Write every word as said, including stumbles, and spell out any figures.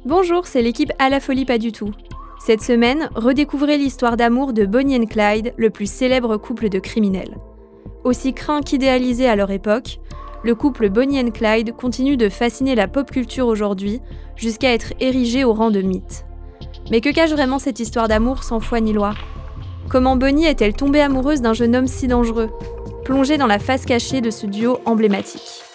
Bonjour, c'est l'équipe À la folie pas du tout. Cette semaine, redécouvrez l'histoire d'amour de Bonnie et Clyde, le plus célèbre couple de criminels. Aussi craint qu'idéalisé à leur époque, le couple Bonnie et Clyde continue de fasciner la pop culture aujourd'hui, jusqu'à être érigé au rang de mythe. Mais que cache vraiment cette histoire d'amour sans foi ni loi ? Comment Bonnie est-elle tombée amoureuse d'un jeune homme si dangereux ? Plongée dans la face cachée de ce duo emblématique.